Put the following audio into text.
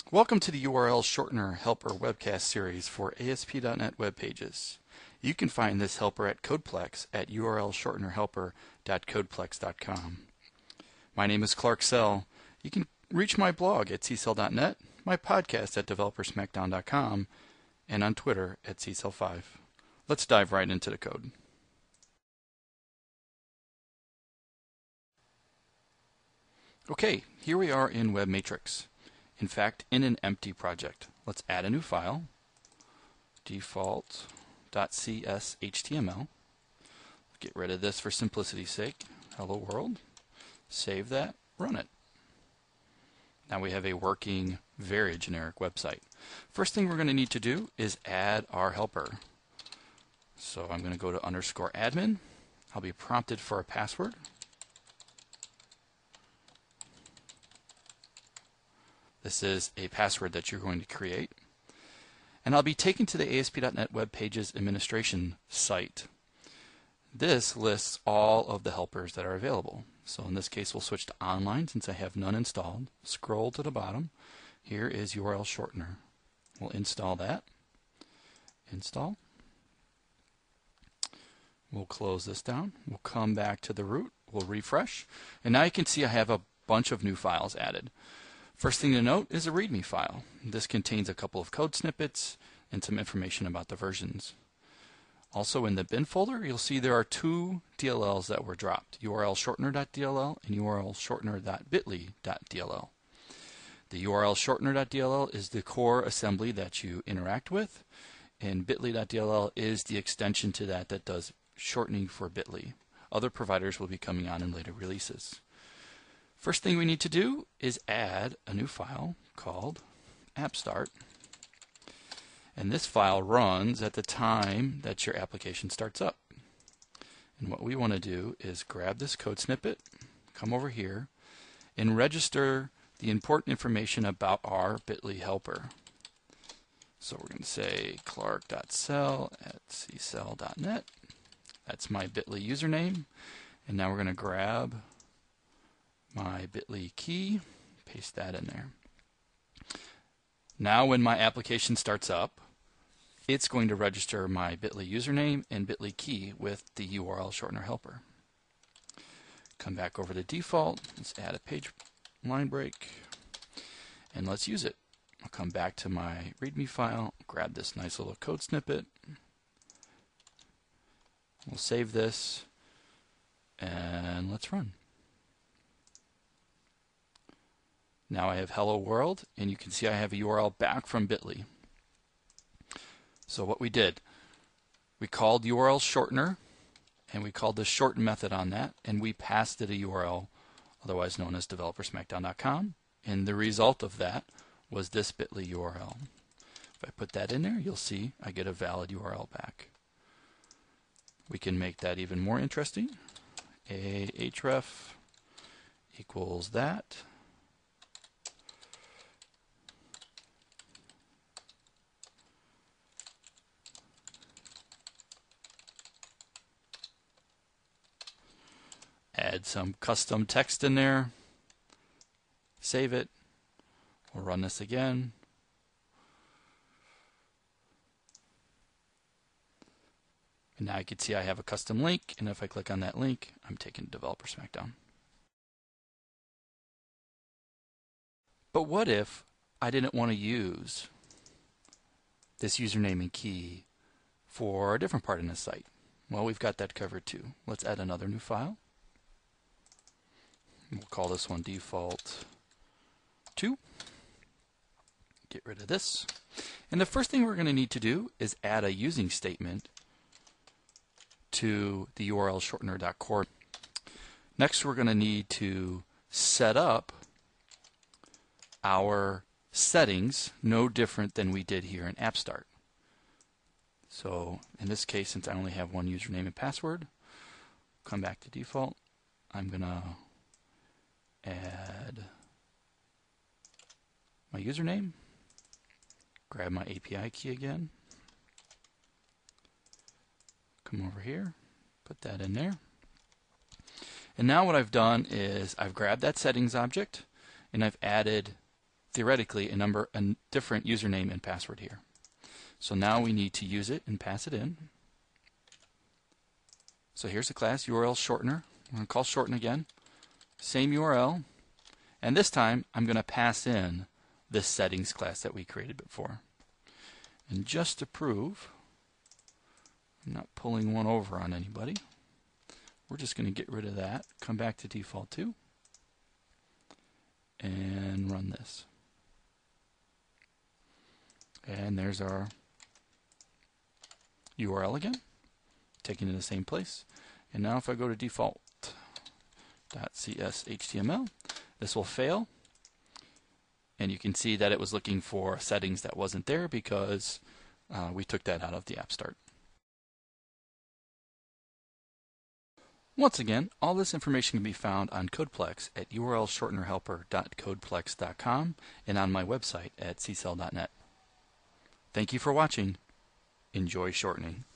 Welcome to the URL Shortener Helper webcast series for ASP.NET Web Pages. You can find this helper at Codeplex at urlshortenerhelper.codeplex.com. My name is Clark Sell. You can reach my blog at csell.net, my podcast at developersmackdown.com, and on Twitter at csell5. Let's dive right into the code. Okay, here we are in WebMatrix. In fact, in an empty project. Let's add a new file, default.cshtml. Get rid of this for simplicity's sake. Hello world. Save that, run it. Now we have a working, very generic website. First thing we're going to need to do is add our helper. So I'm going to go to _admin. I'll be prompted for a password. This is a password that you're going to create. And I'll be taken to the ASP.NET Web Pages administration site. This lists all of the helpers that are available. So in this case, we'll switch to online since I have none installed. Scroll to the bottom. Here is URL Shortener. We'll install that. Install. We'll close this down. We'll come back to the root. We'll refresh. And now you can see I have a bunch of new files added. First thing to note is a README file. This contains a couple of code snippets and some information about the versions. Also in the bin folder, you'll see there are two DLLs that were dropped, urlshortener.dll and urlshortener.bitly.dll. The urlshortener.dll is the core assembly that you interact with, and bitly.dll is the extension to that does shortening for Bitly. Other providers will be coming on in later releases. First thing we need to do is add a new file called appstart. And this file runs at the time that your application starts up. And what we want to do is grab this code snippet, come over here, and register the important information about our Bitly helper. So we're going to say clark.sell@csell.net. That's my Bitly username. And now we're going to grab my Bitly key, paste that in there. Now when my application starts up, it's going to register my Bitly username and Bitly key with the URL Shortener helper. Come back over to default, let's add a page line break, and let's use it. I'll come back to my README file, grab this nice little code snippet. We'll save this, and let's run. Now I have hello world, and you can see I have a URL back from Bitly. So what we did, we called URL Shortener, and we called the shorten method on that, and we passed it a URL, otherwise known as developersmackdown.com, and the result of that was this Bitly URL. If I put that in there, you'll see I get a valid URL back. We can make that even more interesting. Ahref equals that. Add some custom text in there, save it, we'll run this again. And now you can see I have a custom link, and if I click on that link, I'm taken to Developer Smackdown. But what if I didn't want to use this username and key for a different part in the site? Well, we've got that covered too. Let's add another new file. We'll call this one default2. Get rid of this. And the first thing we're going to need to do is add a using statement to the URL shortener.core. Next, we're going to need to set up our settings no different than we did here in appstart. So in this case, since I only have one username and password, come back to default. I'm going to add my username, grab my API key again, come over here, put that in there. And now what I've done is I've grabbed that settings object and I've added theoretically a different username and password here. So now we need to use it and pass it in. So here's the class URL shortener. I'm going to call shorten again. Same URL. And this time I'm going to pass in this settings class that we created before. And just to prove I'm not pulling one over on anybody, we're just going to get rid of that, come back to default 2, and run this. And there's our URL again, taking it to the same place. And now if I go to default.cshtml, this will fail. And you can see that it was looking for settings that wasn't there because we took that out of the app start. Once again, all this information can be found on Codeplex at urlshortenerhelper.codeplex.com and on my website at ccell.net. Thank you for watching. Enjoy shortening.